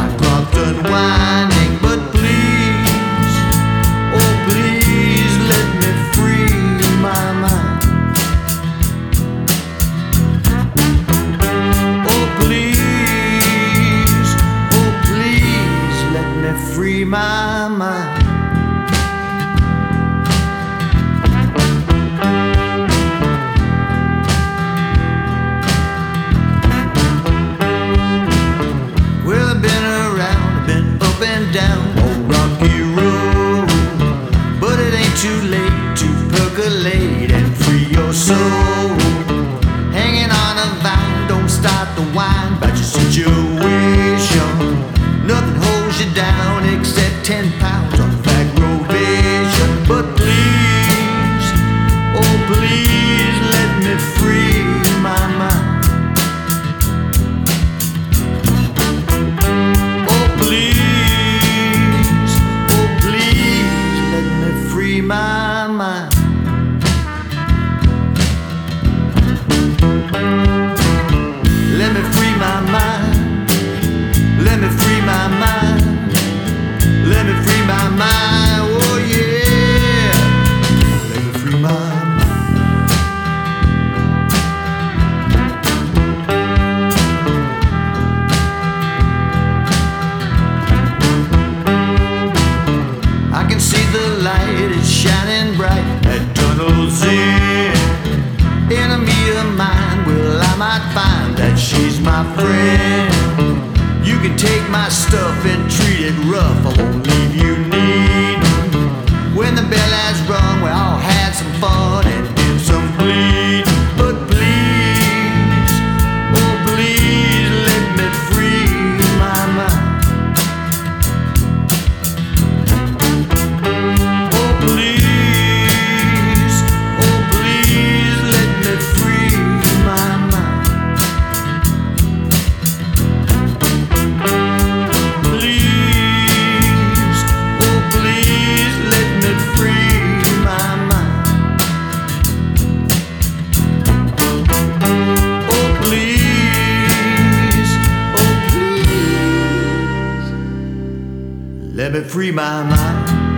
my clock's unwinding. But please, oh please, let me free my mind. Oh please, let me free my mind. Down old rocky road, but it ain't too late to percolate and free your soul. Hanging on a vine, don't start the wine about your situation. Nothing holds you down except 10 pounds on aggravation. But please, oh please, let me free my mind. My mind. Let me free my mind. Let me free my mind. Let me free my mind. Oh yeah. Let me free my mind. I can see the light is shining bright at tunnels in a mere mind. Well, I might find that she's my friend. You can take my stuff and treat it rough. I won't leave you needing. When the bell has rung, we all had some fun and did some bleed. But please, oh please, let me free my mind. Let me free my mind.